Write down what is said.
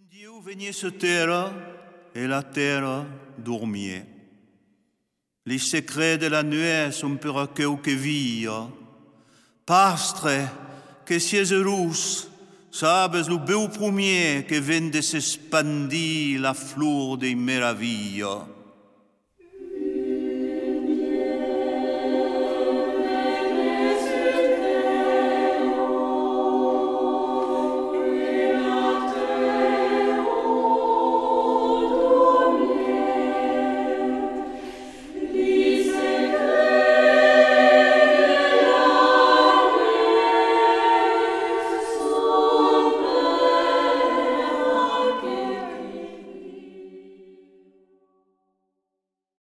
Dieu venait sur terre et la terre dormait. Les secrets de la nuit sont pour quelques vies. Pastre, que siège rousse, sabes le beau premier que vient de s'expandir la fleur des meravilles.